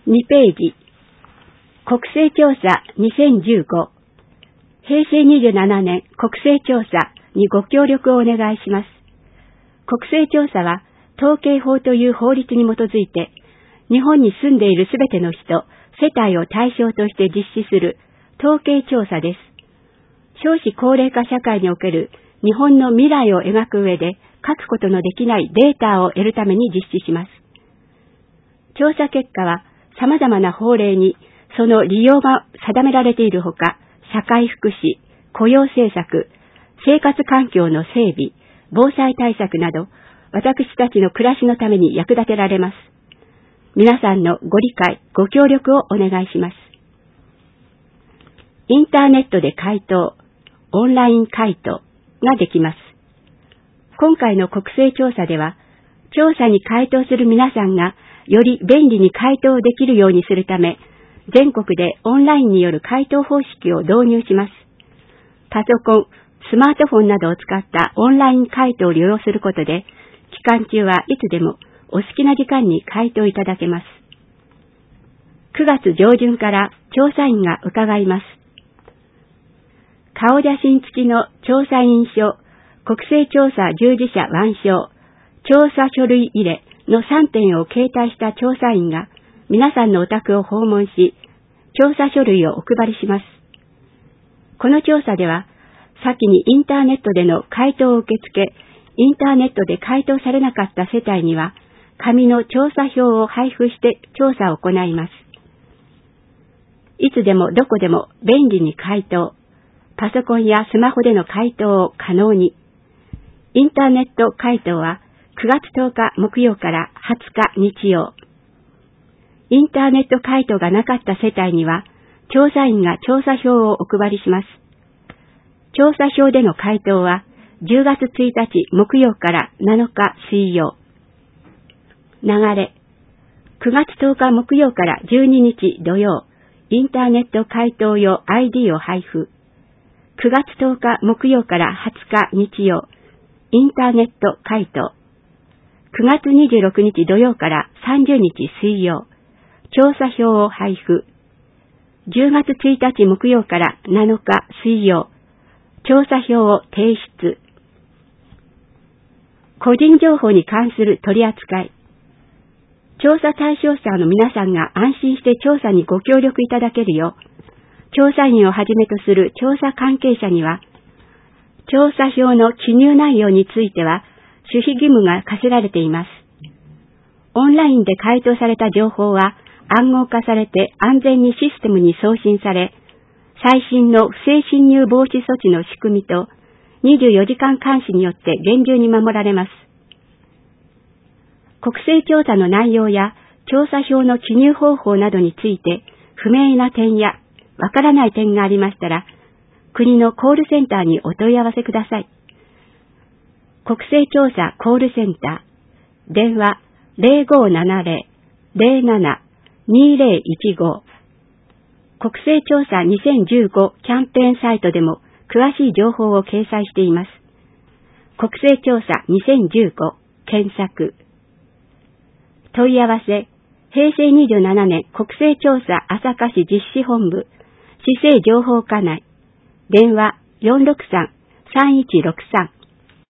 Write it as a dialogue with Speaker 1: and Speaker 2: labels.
Speaker 1: 2ページ。国勢調査2015。平成27年国勢調査にご協力をお願いします。国勢調査は統計法という法律に基づいて、日本に住んでいるすべての人、世帯を対象として実施する統計調査です。少子高齢化社会における日本の未来を描く上で書くことのできないデータを得るために実施します。調査結果は様々な法令にその利用が定められているほか、社会福祉、雇用政策、生活環境の整備、防災対策など、私たちの暮らしのために役立てられます。皆さんのご理解、ご協力をお願いします。インターネットで回答、オンライン回答ができます。今回の国勢調査では、調査に回答する皆さんがより便利に回答できるようにするため、全国でオンラインによる回答方式を導入します。パソコン、スマートフォンなどを使ったオンライン回答を利用することで、期間中はいつでもお好きな時間に回答いただけます。9月上旬から調査員が伺います。顔写真付きの調査員書、国勢調査従事者腕章、調査書類入れの3点を携帯した調査員が皆さんのお宅を訪問し、調査書類をお配りします。この調査では、先にインターネットでの回答を受け付け、インターネットで回答されなかった世帯には、紙の調査票を配布して調査を行います。いつでもどこでも便利に回答、パソコンやスマホでの回答を可能に。インターネット回答は9月10日木曜から20日日曜。インターネット回答がなかった世帯には、調査員が調査票をお配りします。調査票での回答は、10月1日木曜から7日水曜。流れ。9月10日木曜から12日土曜、インターネット回答用 ID を配布。9月10日木曜から20日日曜、インターネット回答。9月26日土曜から30日水曜、調査票を配布。10月1日木曜から7日水曜、調査票を提出。個人情報に関する取り扱い。調査対象者の皆さんが安心して調査にご協力いただけるよう、調査員をはじめとする調査関係者には、調査票の記入内容については、守秘義務が課せられています。オンラインで回答された情報は、暗号化されて安全にシステムに送信され、最新の不正侵入防止措置の仕組みと24時間監視によって厳重に守られます。国勢調査の内容や調査票の記入方法などについて不明な点やわからない点がありましたら、国のコールセンターにお問い合わせください。国勢調査コールセンター、電話 0570-07-2015。国勢調査2015キャンペーンサイトでも詳しい情報を掲載しています。国勢調査2015検索。問い合わせ、平成27年国勢調査朝霞市実施本部、市政情報課内、電話463-3163